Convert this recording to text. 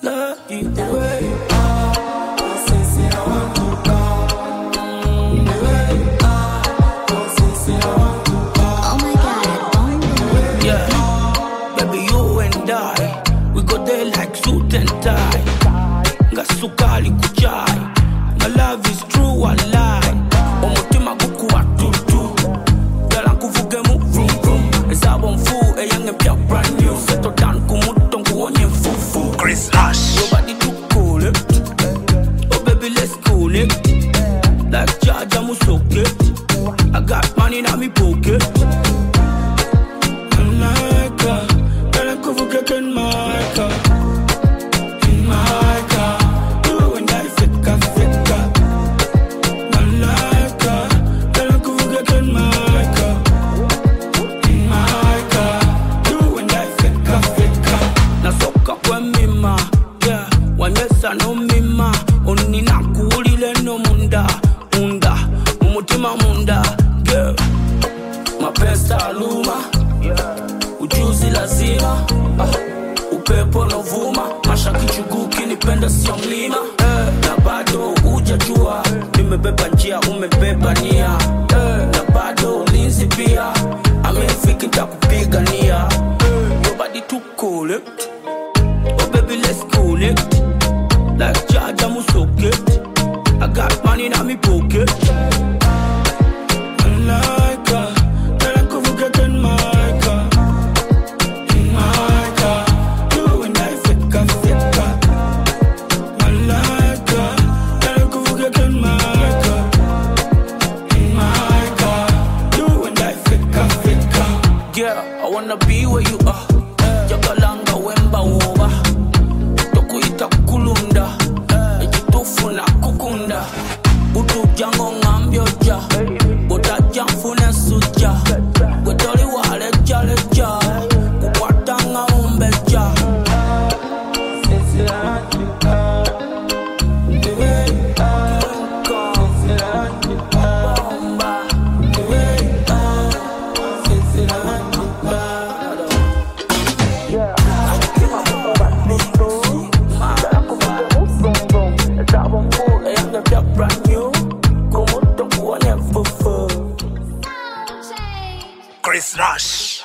love you the way you are. Sukali kuchai, my love is true, I lie. Omutima guku watutu, yala kuvuge mu vroom vroom. Ezabo mfu, young and pure brand new. Settle down kumuto nkuonye fufu. Chris Rush. Your body too cool, eh? Oh baby, let's cool it. Like Jaja Musoke, I got money in my pocket. Malaika, yala kuvuge ken maika. No mima, onina kuulile no munda, umutima munda, girl. Mapesa luma, ujuzi lazima, upepo no vuma, mashaki chuguki nipenda sio mlima. Na bado hujajua, nimebeba njia umebeba nia. Na bado ulinzi pia, amefiki nitakupigania. Your body too cool, eh? Oh baby, let's cool it. Like Jaja Musoke, I got money in my pocket. Malaika, tell them kuvuge ken maika. Maika, you and I fika. Malaika, tell them kuvuge ken maika. Maika, you and I fika. Yeah, I wanna be where you are. Jagalanga wemba woba. Tokuita kulunda, ejitufu na kukunda. Utu jango ngambioja, bota jamfune suja. Wetoli wale jaleja, kukwata nga umbeja. Chris Rush.